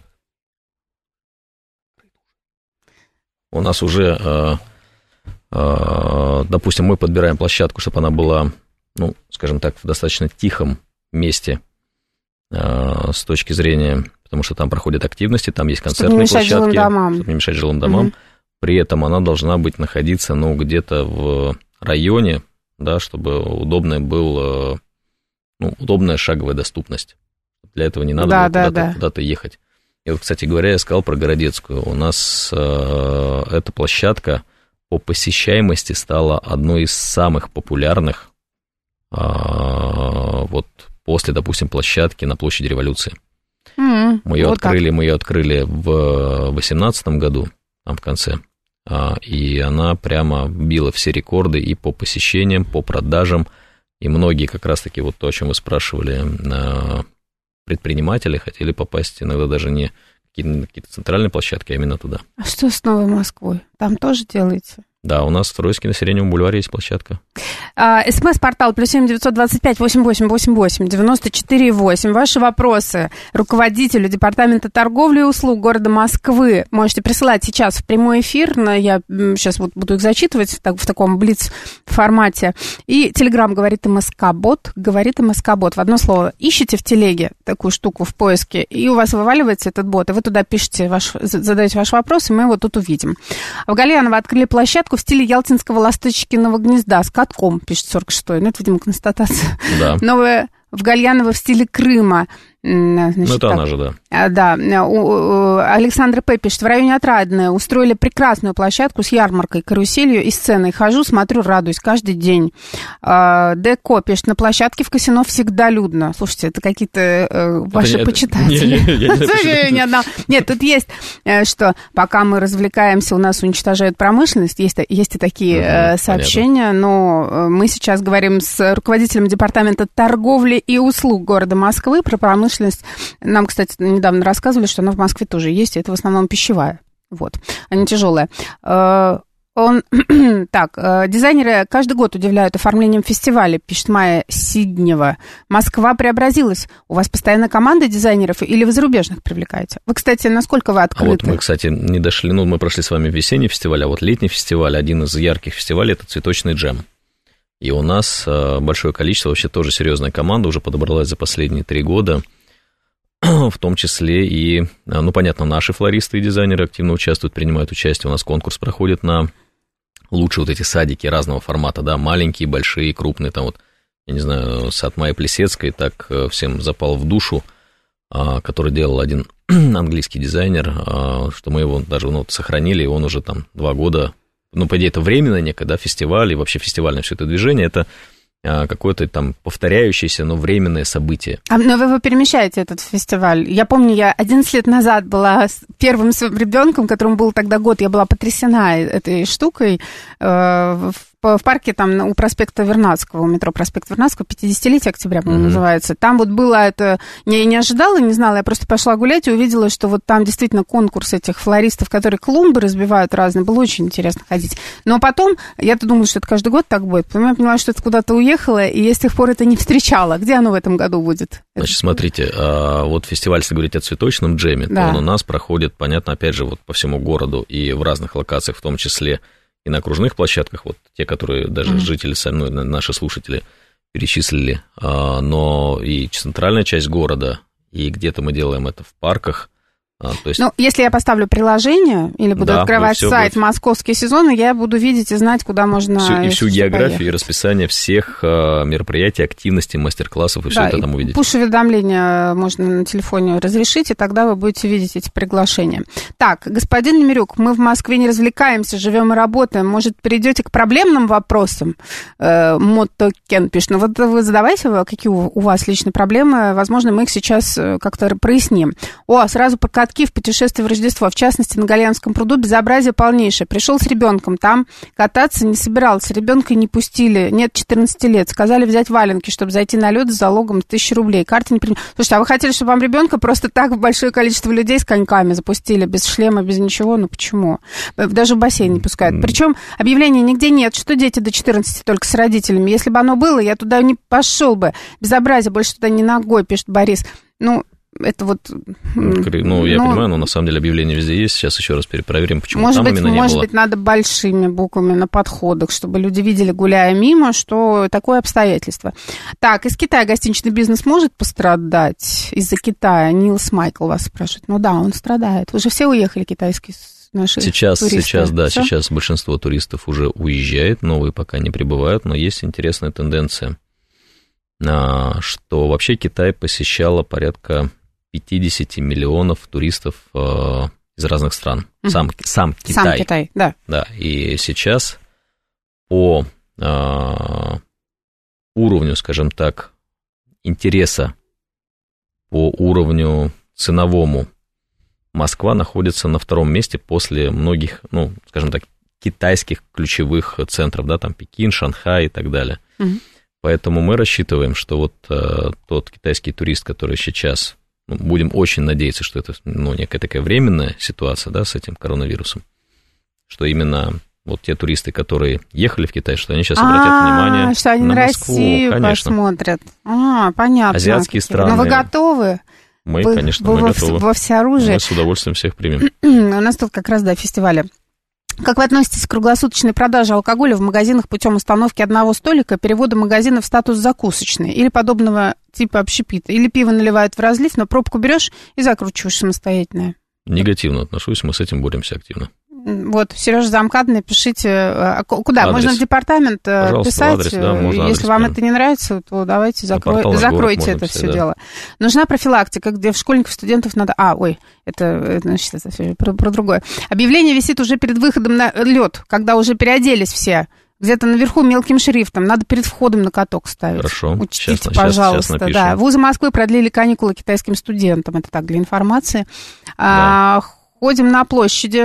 У нас уже... Допустим, мы подбираем площадку, чтобы она была, ну, скажем так, в достаточно тихом месте с точки зрения, потому что там проходят активности, там есть концертные площадки, чтобы не мешать жилым домам. Угу. При этом она должна быть находиться, ну, где-то в районе, да, чтобы удобная шаговая доступность. Для этого не надо было куда-то ехать. И вот, кстати говоря, я сказал про Городецкую. У нас эта площадка по посещаемости стала одной из самых популярных вот после, допустим, площадки на площади Революции. Мы ее открыли в 2018 году, там в конце, и она прямо била все рекорды и по посещениям, по продажам, и многие как раз-таки вот то, о чем вы спрашивали, предприниматели хотели попасть иногда даже не на какие-то центральные площадки, а именно туда. А что с Новой Москвой? Там тоже делаете? Да, у нас в Троицке на Сиреневом бульваре есть площадка. СМС-портал +7 925 8888 94,8. Ваши вопросы руководителю Департамента торговли и услуг города Москвы можете присылать сейчас в прямой эфир. Я сейчас вот буду их зачитывать в таком блиц-формате. И Телеграм говорит МСК-бот. Говорит МСК-бот. В одно слово. Ищите в телеге такую штуку в поиске, и у вас вываливается этот бот, и вы туда пишете, задаете ваш вопрос, и мы его тут увидим. В Гальяново открыли площадку в стиле ялтинского ласточкиного гнезда с катком, пишет 46-й. Ну, это, видимо, констатация. Да. Новая в Гальяново в стиле Крыма. Значит, ну, это она же, да. Да. Александр П. пишет, в районе Отрадное устроили прекрасную площадку с ярмаркой, каруселью и сценой. Хожу, смотрю, радуюсь каждый день. Деко пишет, на площадке в Косино всегда людно. Слушайте, это какие-то ваши почитатели. Нет, тут есть, что пока мы развлекаемся, у нас уничтожают промышленность. Есть и такие сообщения, но мы сейчас говорим с руководителем Департамента торговли и услуг города Москвы про промышленность. Нам, кстати, недавно рассказывали, что она в Москве тоже есть, и это в основном пищевая, вот, а не тяжелая. Дизайнеры каждый год удивляют оформлением фестиваля, пишет Майя Сиднева. Москва преобразилась. У вас постоянно команда дизайнеров или вы зарубежных привлекаете? Вы, кстати, насколько вы открыты? А вот мы, кстати, не дошли, мы прошли с вами весенний фестиваль, а вот летний фестиваль, один из ярких фестивалей, это «Цветочный джем». И у нас большое количество, вообще тоже серьезная команда уже подобралась за последние 3 года, в том числе и, понятно, наши флористы и дизайнеры активно участвуют, принимают участие. У нас конкурс проходит на лучшие вот эти садики разного формата, да, маленькие, большие, крупные, там вот, я не знаю, сад Майи Плесецкой так всем запал в душу, который делал один английский дизайнер, что мы его даже сохранили, и он уже там 2 года... по идее, это временное некое, да, фестиваль, и вообще фестивальное все это движение, это какое-то там повторяющееся, но временное событие. Но вы его перемещаете, этот фестиваль. Я помню, я 11 лет назад была первым своим ребенком, которому был тогда год, я была потрясена этой штукой. в парке там у проспекта Вернадского, у метро проспекта Вернадского, 50-летие октября, по-моему, называется. Там вот было это, не ожидала, не знала, я просто пошла гулять и увидела, что вот там действительно конкурс этих флористов, которые клумбы разбивают разные, было очень интересно ходить. Но потом, я-то думала, что это каждый год так будет, потом я поняла, что это куда-то уехало, и я с тех пор это не встречала. Где оно в этом году будет? Значит, смотрите, вот фестиваль, если говорить о цветочном джеме, то он у нас проходит, понятно, опять же, вот по всему городу и в разных локациях, в том числе и на окружных площадках, вот те, которые даже жители, ну, наши слушатели перечислили, но и центральная часть города, и где-то мы делаем это в парках. То есть... Ну, если я поставлю приложение или буду открывать сайт «Московские сезоны», я буду видеть и знать, куда можно... Всю географию поехать. И расписание всех мероприятий, активностей, мастер-классов, и все это там увидите. Пуш-уведомления можно на телефоне разрешить, и тогда вы будете видеть эти приглашения. Так, господин Немирюк, мы в Москве не развлекаемся, живем и работаем. Может, перейдете к проблемным вопросам? Мотокен пишет. Ну, вот вы задавайте, какие у вас личные проблемы. Возможно, мы их сейчас как-то проясним. Сразу про в путешествие в Рождество, в частности, на Гальянском пруду, безобразие полнейшее. Пришел с ребенком, там кататься не собирался, ребенка не пустили, нет 14 лет. Сказали взять валенки, чтобы зайти на лед с залогом 1000 рублей. Карты не приняли. Слушайте, а вы хотели, чтобы вам ребенка просто так в большое количество людей с коньками запустили, без шлема, без ничего? Ну почему? Даже в бассейн не пускают. Причем объявлений нигде нет, что дети до 14 только с родителями. Если бы оно было, я туда не пошел бы. Безобразие, больше туда не ногой, пишет Борис. Это вот... я понимаю, но на самом деле объявление везде есть. Сейчас еще раз перепроверим, почему там именно не было. Может быть, надо большими буквами на подходах, чтобы люди видели, гуляя мимо, что такое обстоятельство. Так, из Китая гостиничный бизнес может пострадать из-за Китая? Нилс Майкл вас спрашивает. Ну да, он страдает. Уже все уехали, китайские наши туристы? Сейчас большинство туристов уже уезжает, новые пока не прибывают, но есть интересная тенденция, что вообще Китай посещало порядка 50 миллионов туристов из разных стран. Сам Китай. Сам Китай, да. Да, и сейчас по уровню, скажем так, интереса, по уровню ценовому, Москва находится на втором месте после многих, скажем так, китайских ключевых центров, да, там Пекин, Шанхай и так далее. Поэтому мы рассчитываем, что вот тот китайский турист, который сейчас, будем очень надеяться, что это некая такая временная ситуация, да, с этим коронавирусом, что именно вот те туристы, которые ехали в Китай, что они сейчас обратят внимание что они на Москву, Россию, конечно. Посмотрят. Понятно. Азиатские страны. Но вы готовы? Мы готовы. Во всеоружии. Мы с удовольствием всех примем. У нас тут как раз, фестивали. Как вы относитесь к круглосуточной продаже алкоголя в магазинах путем установки одного столика, перевода магазина в статус закусочный или подобного типа общепита? Или пиво наливают в разлив, но пробку берешь и закручиваешь самостоятельно? Негативно отношусь, мы с этим боремся активно. Вот, Сережа Замкадный, пишите, куда? Адрес. Можно в департамент писать, адрес, да, можно если вам это не нравится, то давайте закройте это все дело. Нужна профилактика, где в школьников, студентов надо... это про другое. Объявление висит уже перед выходом на лед, когда уже переоделись все. Где-то наверху мелким шрифтом, надо перед входом на каток ставить. Хорошо. Учтите, пожалуйста. Сейчас да. Вузы Москвы продлили каникулы китайским студентам, это так, для информации. Да. Ходим на площади.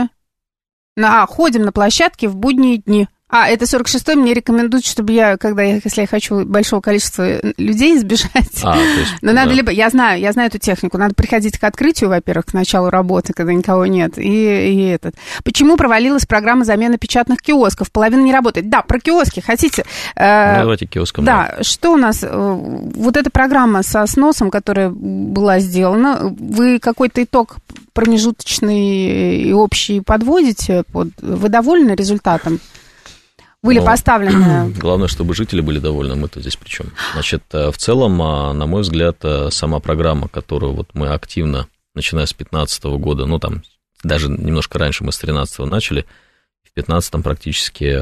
Ходим на площадке в будние дни. Это 46-й, мне рекомендуют, чтобы если я хочу большого количества людей избежать, но надо либо, я знаю эту технику, надо приходить к открытию, во-первых, к началу работы, когда никого нет, и Почему провалилась программа замены печатных киосков? Половина не работает. Да, про киоски хотите? Давайте киоском. Да, что у нас, вот эта программа со сносом, которая была сделана, вы какой-то итог промежуточный и общий подводите? Вы довольны результатом? Были поставлены... Главное, чтобы жители были довольны, мы-то здесь при чем? Значит, в целом, на мой взгляд, сама программа, которую вот мы активно, начиная с 2015 года, там даже немножко раньше мы с 2013 начали, в 2015 практически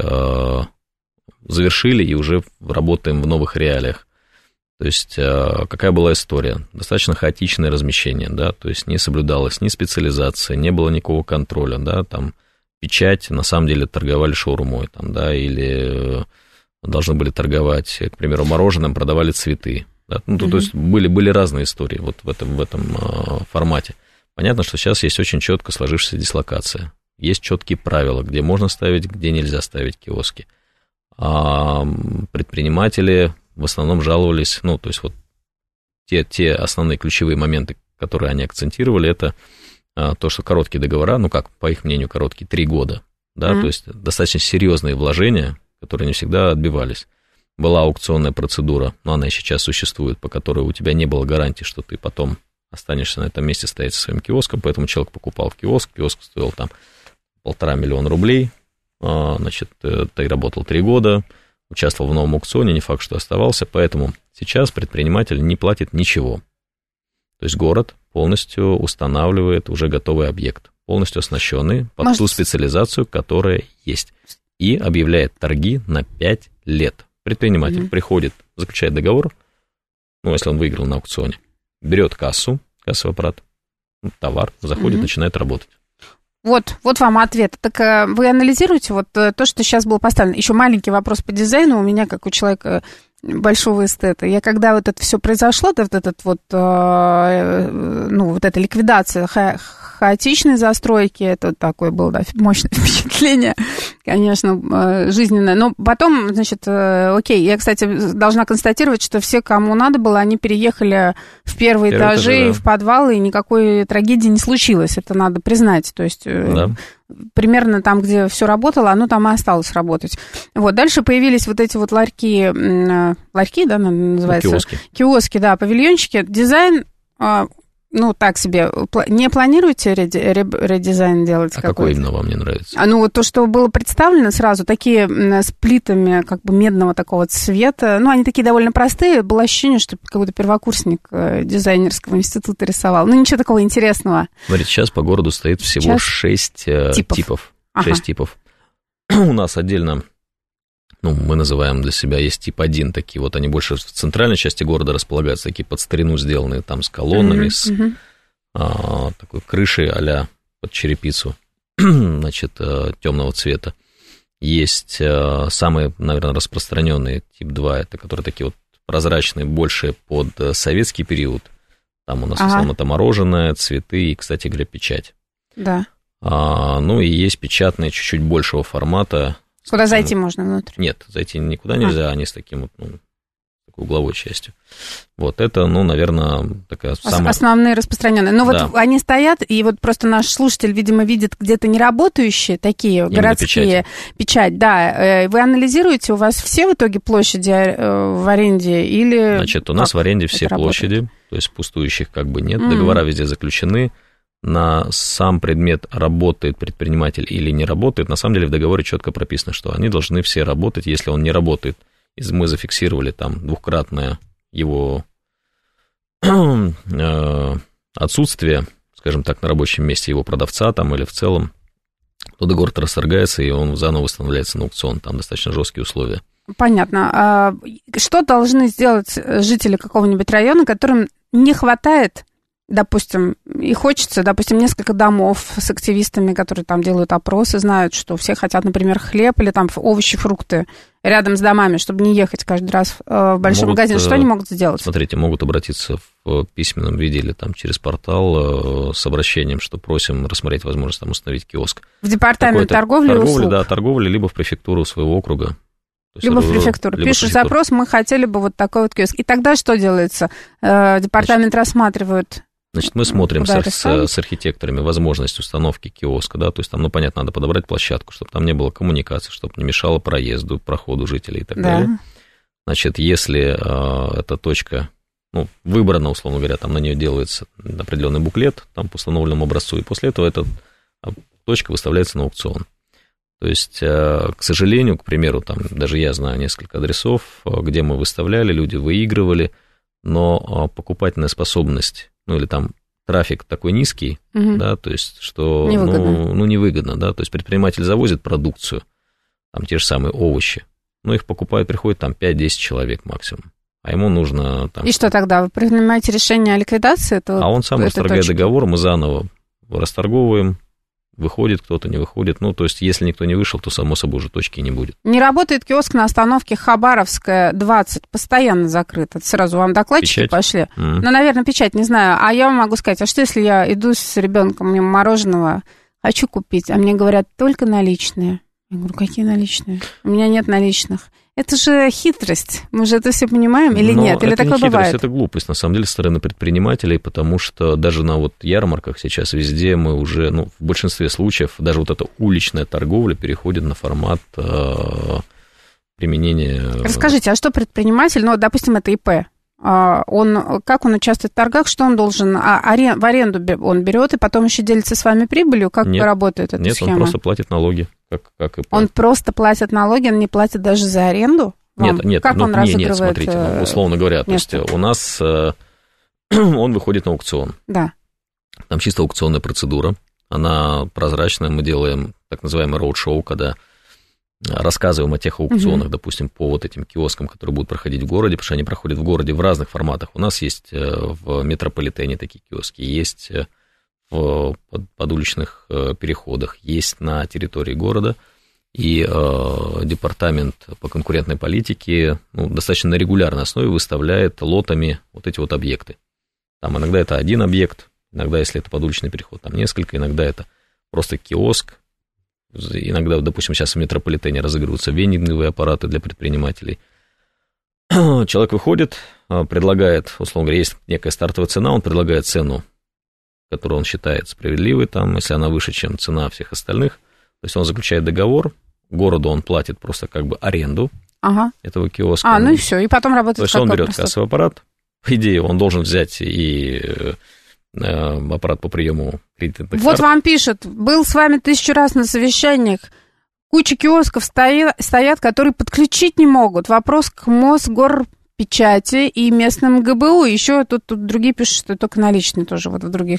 завершили и уже работаем в новых реалиях. То есть, какая была история? Достаточно хаотичное размещение, да, то есть не соблюдалась ни специализация, не было никакого контроля, да, там... Печать, на самом деле, торговали шаурмой, или должны были торговать, к примеру, мороженым, продавали цветы. Да? То есть были разные истории вот в этом формате. Понятно, что сейчас есть очень четко сложившаяся дислокация. Есть четкие правила, где можно ставить, где нельзя ставить киоски. предприниматели в основном жаловались, ну, то есть вот те основные ключевые моменты, которые они акцентировали, это то, что короткие договора, ну, как, по их мнению, короткие, 3 года, да, то есть достаточно серьезные вложения, которые не всегда отбивались. Была аукционная процедура, но она и сейчас существует, по которой у тебя не было гарантии, что ты потом останешься на этом месте стоять со своим киоском, поэтому человек покупал киоск стоил там 1,5 миллиона рублей, значит, ты работал 3 года, участвовал в новом аукционе, не факт, что оставался, поэтому сейчас предприниматель не платит ничего. То есть город полностью устанавливает уже готовый объект, полностью оснащенный под ту специализацию, которая есть, и объявляет торги на 5 лет. Предприниматель приходит, заключает договор, ну, если он выиграл на аукционе, берет кассовый аппарат, товар, заходит, начинает работать. Вот вам ответ. Так вы анализируете вот то, что сейчас было поставлено. Еще маленький вопрос по дизайну у меня, как у человека большого эстета. Я когда вот это все произошло, вот эта ликвидация хаотичной застройки, это такое было, да, мощное впечатление, конечно, жизненное. Но потом, значит, окей, я, кстати, должна констатировать, что все, кому надо было, они переехали в первые этажи, да, в подвалы, и никакой трагедии не случилось, это надо признать. То есть примерно там, где все работало, оно там и осталось работать. Вот, дальше появились вот эти вот ларьки, да, называется? Киоски, да, павильончики. Дизайн... Ну, так себе. Не планируете редизайн делать? А какой именно вам не нравится? Ну, вот то, что было представлено сразу, такие с плитами как бы медного такого цвета. Ну, они такие довольно простые. Было ощущение, что какой-то первокурсник дизайнерского института рисовал. Ну, ничего такого интересного. Смотрите, сейчас по городу стоит всего 6 типов. 6 типов. У нас отдельно... Ну, мы называем для себя, есть тип 1, такие вот, они больше в центральной части города располагаются, такие под старину сделанные, там с колоннами, с такой крышей а-ля под черепицу, значит, темного цвета. Есть самые, наверное, распространенные тип 2, это которые такие вот прозрачные, больше под советский период. Там у нас в основном это мороженое, цветы и, кстати говоря, печать. Да. Ну, и есть печатные чуть-чуть большего формата. Куда зайти можно внутрь? Нет, зайти никуда нельзя, они с таким вот, ну, такой угловой частью. Вот это, ну, наверное, такая самая... Основные распространенные. Но да. Вот они стоят, и вот просто наш слушатель, видимо, видит где-то неработающие такие именно городские... Печать, да. Вы анализируете, у вас все в итоге площади в аренде или... Значит, у нас в аренде все площади, то есть пустующих как бы нет, договора везде заключены. На сам предмет, работает предприниматель или не работает, на самом деле в договоре четко прописано, что они должны все работать. Если он не работает, мы зафиксировали там двукратное его отсутствие, скажем так, на рабочем месте его продавца там или в целом, то договор расторгается, и он заново восстанавливается на аукцион. Там достаточно жесткие условия. Понятно. Что должны сделать жители какого-нибудь района, которым не хватает, допустим, и хочется, допустим, несколько домов с активистами, которые там делают опросы, знают, что все хотят, например, хлеб или там овощи, фрукты рядом с домами, чтобы не ехать каждый раз в большой магазин. Что они могут сделать? Смотрите, могут обратиться в письменном виде или там через портал с обращением, что просим рассмотреть возможность там установить киоск. В департамент торговли и услуг? Да, торговли, либо в префектуру своего округа. Либо в префектуру. Пишешь запрос, мы хотели бы вот такой вот киоск. И тогда что делается? Департамент рассматривает... Значит, мы смотрим с архитекторами возможность установки киоска, да, то есть там, ну, понятно, надо подобрать площадку, чтобы там не было коммуникации, чтобы не мешало проезду, проходу жителей и так далее. Значит, если эта точка, ну, выбрана, условно говоря, там на нее делается определенный буклет, там по установленному образцу, и после этого эта точка выставляется на аукцион. То есть, к сожалению, к примеру, там даже я знаю несколько адресов, где мы выставляли, люди выигрывали, но покупательная способность, ну, или там трафик такой низкий, да, то есть, что, невыгодно, да, то есть предприниматель завозит продукцию, там те же самые овощи, но их покупают, приходит там 5-10 человек максимум, а ему нужно там... И что тогда, вы принимаете решение о ликвидации? А он сам расторгает договор, мы заново расторговываем, выходит кто-то, не выходит. Ну, то есть, если никто не вышел, то, само собой, уже точки не будет. Не работает киоск на остановке Хабаровская, 20, постоянно закрыт. Это сразу вам докладчики печать пошли. Ну, наверное, печать, не знаю. А я вам могу сказать, а что, если я иду с ребенком мимо мороженого, хочу купить, а мне говорят, только наличные? Я говорю, какие наличные? У меня нет наличных. Это же хитрость. Мы же это все понимаем или нет? Или это такое не хитрость, бывает? это глупость, на самом деле, со стороны предпринимателей, потому что даже на вот ярмарках сейчас везде мы уже, в большинстве случаев, даже вот эта уличная торговля переходит на формат применения... Расскажите, а что предприниматель, допустим, это ИП, как он участвует в торгах, что он должен, в аренду он берет и потом еще делится с вами прибылью? Как работает эта схема? Нет, он просто платит налоги. Как ИП. Он просто платит налоги, он не платит даже за аренду? Нет, как он разыгрывает? Нет, смотрите, условно говоря, то есть у нас он выходит на аукцион. Да. Там чисто аукционная процедура, она прозрачная, мы делаем так называемый роуд-шоу, когда рассказываем о тех аукционах, допустим, по вот этим киоскам, которые будут проходить в городе, потому что они проходят в городе в разных форматах. У нас есть в метрополитене такие киоски, есть в подуличных переходах, есть на территории города, и департамент по конкурентной политике достаточно на регулярной основе выставляет лотами вот эти вот объекты. Там иногда это один объект, иногда, если это подуличный переход, там несколько, иногда это просто киоск, иногда, допустим, сейчас в метрополитене разыгрываются вендинговые аппараты для предпринимателей. Человек выходит, предлагает, условно говоря, есть некая стартовая цена, он предлагает цену, которую он считает справедливой, там, если она выше, чем цена всех остальных, то есть он заключает договор, городу он платит просто как бы аренду этого киоска. И все, и потом работает. То есть он берет кассовый аппарат, по идее, он должен взять и аппарат по приему кредитных карт. Вот вам пишут, был с вами 1000 раз на совещаниях, куча киосков стоят, которые подключить не могут. Вопрос к Мосгорпечати и местным ГБУ. Еще тут другие пишут, что только наличные тоже вот в других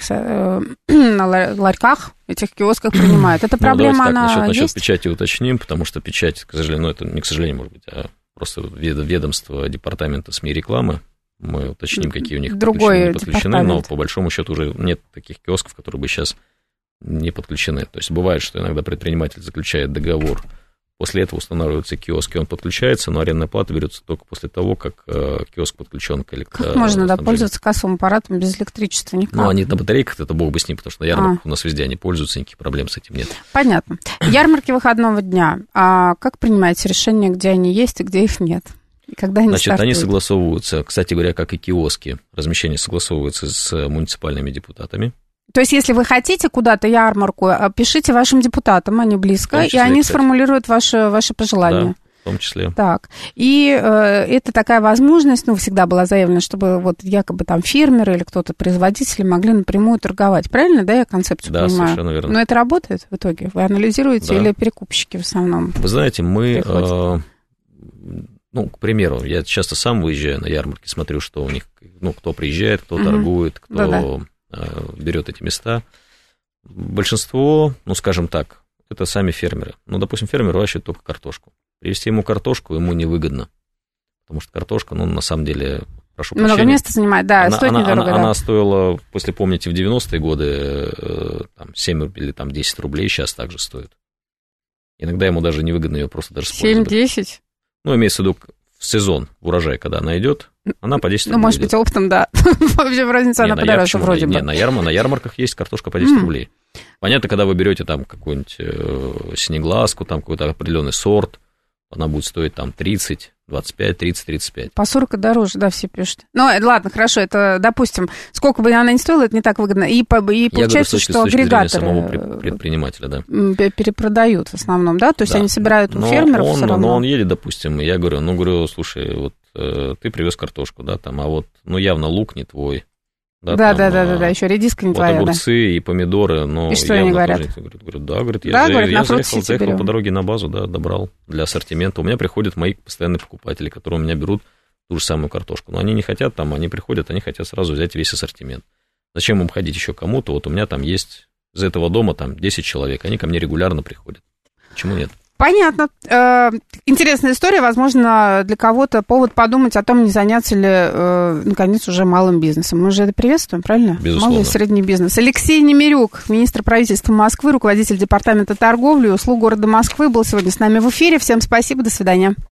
ларьках этих киосках принимают. Эта проблема, она есть? Насчет печати уточним, потому что печать, к сожалению, это не к сожалению, может быть, а просто ведомство департамента СМИ и рекламы. Мы уточним, какие у них подключены, но по большому счету уже нет таких киосков, которые бы сейчас не подключены. То есть бывает, что иногда предприниматель заключает договор, после этого устанавливаются киоски, он подключается, но арендная плата берется только после того, как киоск подключен к электроснабжению. Как можно пользоваться кассовым аппаратом без электричества? Никак. Они на батарейках, это бог бы с ним, потому что на ярмарках у нас везде они пользуются, никаких проблем с этим нет. Понятно. Ярмарки выходного дня. А как принимаете решение, где они есть и где их нет? И когда они стартуют? Они согласовываются, кстати говоря, как и киоски, размещение согласовывается с муниципальными депутатами. То есть, если вы хотите куда-то ярмарку, пишите вашим депутатам, они близко, и они сформулируют ваши пожелания. Да, в том числе. Так, и это такая возможность, всегда была заявлена, чтобы вот якобы там фермеры или кто-то, производители могли напрямую торговать. Правильно, да, я концепцию понимаю? Да, совершенно верно. Но это работает в итоге? Вы анализируете или перекупщики в основном? Вы знаете, мы... к примеру, я часто сам выезжаю на ярмарки, смотрю, что у них, кто приезжает, кто торгует, кто берет эти места. Большинство, скажем так, это сами фермеры. Допустим, фермер выращивает только картошку. Привезти ему картошку ему невыгодно, потому что картошка, на самом деле, прошу прощения... Много места занимает, да, стоит недорого. Она стоила, если помните, в 90-е годы 7 или 10 рублей, сейчас также стоит. Иногда ему даже невыгодно ее просто даже использовать. 7-10? Имеется в виду в сезон, в урожай, когда она идет, она по 10 рублей. Может быть, оптом, да. Вообще, в разнице она подороже вроде бы. На ярмарках есть картошка по 10 рублей. Понятно, когда вы берете там какую-нибудь синеглазку, там какой-то определенный сорт, она будет стоить там 30, 25, 30, 35. По 40 и дороже, да, все пишут. Ладно, хорошо, это, допустим, сколько бы она ни стоила, это не так выгодно. И получается, что агрегаторы самого предпринимателя, да, перепродают в основном, да? То есть они собирают у фермеров все равно. Но он едет, допустим, и я говорю, слушай, вот ты привез картошку, да, там, а вот, явно лук не твой. Да, еще редиска не твоя, огурцы и помидоры, но и что они говорят? Я заехал по дороге на базу, да, добрал для ассортимента. У меня приходят мои постоянные покупатели, которые у меня берут ту же самую картошку. Но они не хотят там, они приходят, они хотят сразу взять весь ассортимент. Зачем им ходить еще кому-то? Вот у меня там есть из этого дома там 10 человек, они ко мне регулярно приходят. Почему нет? Понятно. Интересная история. Возможно, для кого-то повод подумать о том, не заняться ли, наконец, уже малым бизнесом. Мы же это приветствуем, правильно? Безусловно. Малый и средний бизнес. Алексей Немирюк, министр правительства Москвы, руководитель департамента торговли и услуг города Москвы, был сегодня с нами в эфире. Всем спасибо, до свидания.